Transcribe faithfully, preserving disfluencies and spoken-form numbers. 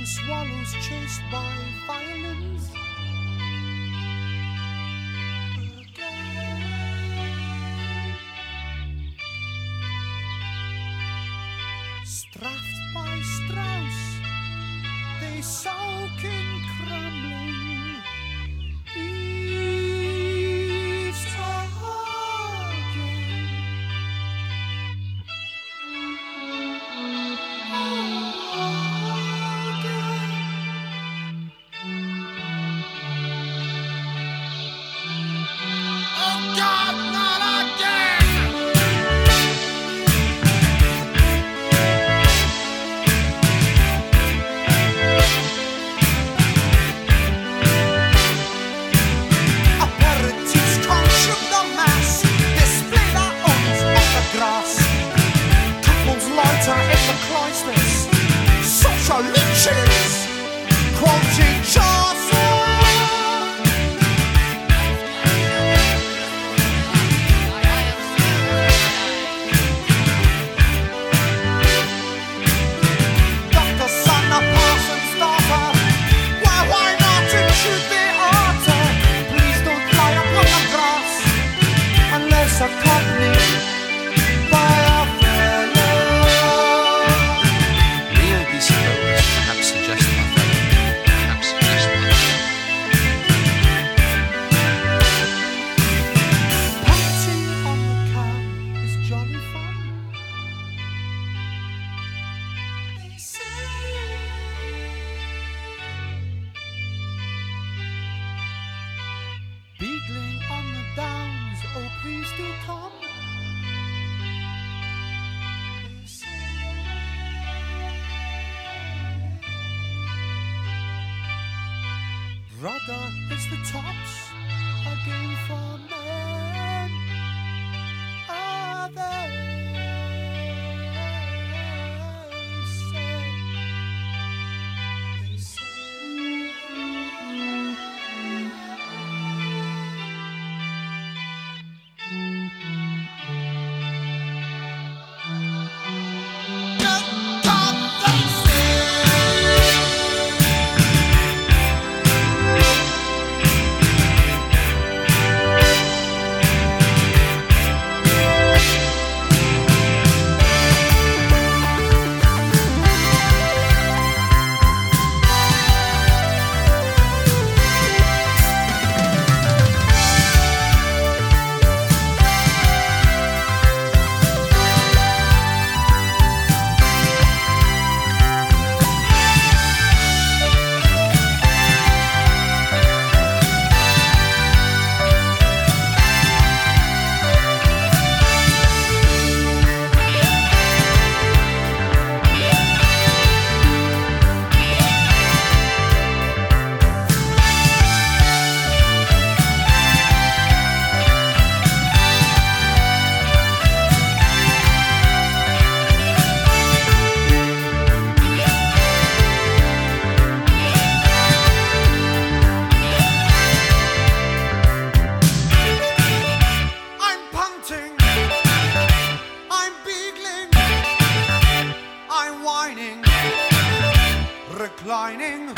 swallows chased by violins. Straffed by Strauss, they soak in crumbling eaves again. Oh God, not again! Aperitifs consume the mass, display their arms on the grass. Couples lighter in the cloisters, social lynchings, quoting Chaucer. Doctor son of Parson's daughter, why, why not intrude the altar? Please don't lie upon the grass unless accompanied by a fellow. Leo Disco's perhaps suggest my fellow, perhaps suggest my Punching on the car is jolly fun. They say beagling on the downs, oh please do come. They say rudder is the tops, a game for men. Are they say, they I'm punting, I'm beagling, I'm whining, reclining.